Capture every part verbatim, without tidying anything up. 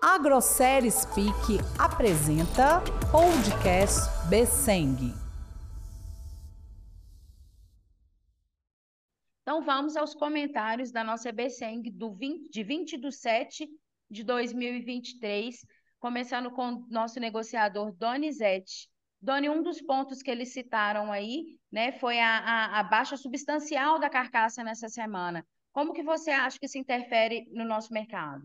Agrosérie Speak apresenta Podcast Besseng. Então vamos aos comentários da nossa Besseng do vinte, de vinte de sete de dois mil e vinte e três, começando com o nosso negociador Donizete. Doni, um dos pontos que eles citaram aí, né, foi a, a, a baixa substancial da carcaça nessa semana. Como que você acha que isso interfere no nosso mercado?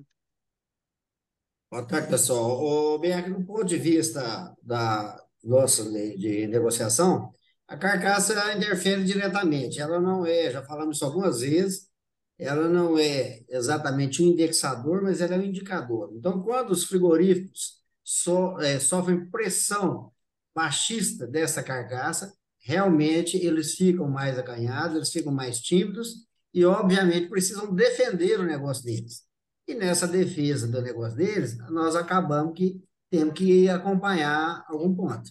Boa tarde, pessoal. O Bianca, do ponto de vista da nossa lei de negociação, a carcaça interfere diretamente. Ela não é, já falamos isso algumas vezes, ela não é exatamente um indexador, mas ela é um indicador. Então, quando os frigoríficos so, é, sofrem pressão baixista dessa carcaça, realmente eles ficam mais acanhados, eles ficam mais tímidos e, obviamente, precisam defender o negócio deles. E nessa defesa do negócio deles, nós acabamos que temos que acompanhar algum ponto.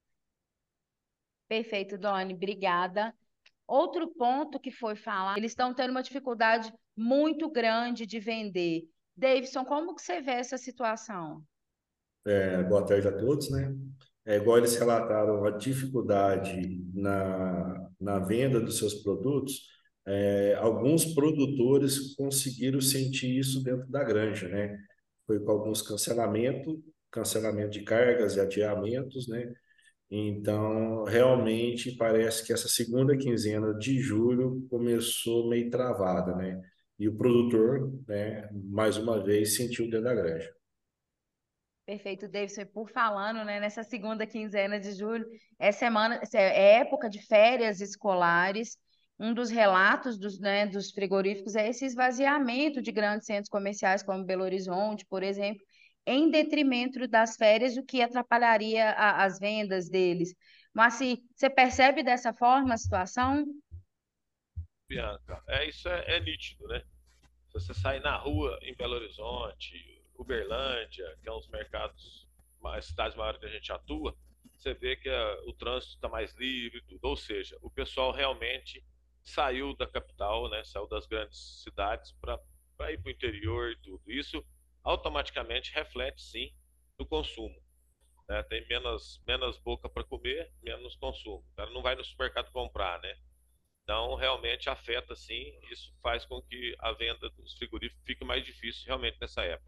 Perfeito, Doni, obrigada. Outro ponto que foi falado, eles estão tendo uma dificuldade muito grande de vender. Davidson, como que você vê essa situação? É, boa tarde a todos, né? É igual eles relataram a dificuldade na, na venda dos seus produtos, é, alguns produtores conseguiram sentir isso dentro da granja, né? Foi com alguns cancelamentos, cancelamento de cargas e adiamentos, né? Então, realmente parece que essa segunda quinzena de julho começou meio travada, né? E o produtor, né, mais uma vez, sentiu dentro da granja. Perfeito, Davidson. E por falando, né, nessa segunda quinzena de julho, é semana, é época de férias escolares. Um dos relatos dos, né, dos frigoríficos é esse esvaziamento de grandes centros comerciais como Belo Horizonte, por exemplo, em detrimento das férias, o que atrapalharia a, as vendas deles. Mas se você percebe dessa forma a situação? Bianca, é isso é, é nítido, né? Se você sair na rua em Belo Horizonte, Uberlândia, que é um dos mercados, mais cidades maiores que a gente atua, você vê que a, o trânsito está mais livre, tudo. Ou seja, o pessoal realmente saiu da capital, né? Saiu das grandes cidades para ir para o interior e tudo. Isso automaticamente reflete, sim, no consumo. Né? Tem menos, menos boca para comer, menos consumo. O cara não vai no supermercado comprar, né? Então, realmente afeta, sim. Isso faz com que a venda dos frigoríficos fique mais difícil, realmente, nessa época.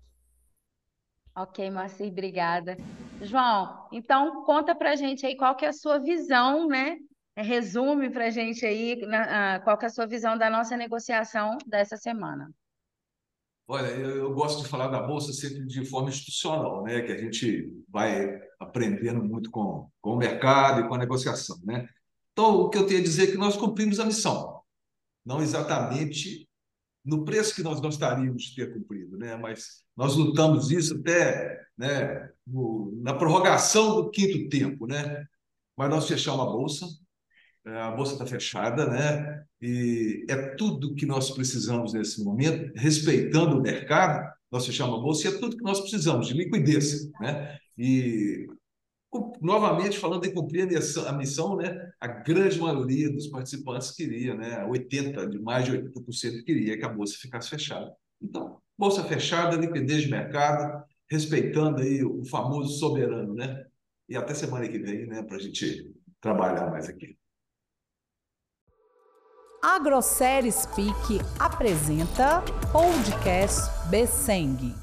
Ok, Marci, obrigada. João, então conta pra gente aí qual que é a sua visão, né? Resume pra gente aí na, a, qual que é a sua visão da nossa negociação dessa semana. Olha, eu, eu gosto de falar da Bolsa sempre de forma institucional, né? Que a gente vai aprendendo muito com, com o mercado e com a negociação, né? Então, o que eu tenho a dizer é que nós cumprimos a missão, não exatamente no preço que nós gostaríamos de ter cumprido, né? Mas nós lutamos isso até, né, no, na prorrogação do quinto tempo, né? Mas nós fechamos a Bolsa, a Bolsa está fechada, né? E é tudo que nós precisamos nesse momento, respeitando o mercado, nós fechamos a Bolsa e é tudo que nós precisamos, de liquidez, né? E, novamente, falando em cumprir a missão, a missão, né? A grande maioria dos participantes queria, né? oitenta, de mais de oitenta por cento queria que a Bolsa ficasse fechada. Então, Bolsa fechada, liquidez de mercado, respeitando aí o famoso soberano, né? E até semana que vem, né? Para a gente trabalhar mais aqui. Agrosérie Speak apresenta Podcast Besseng.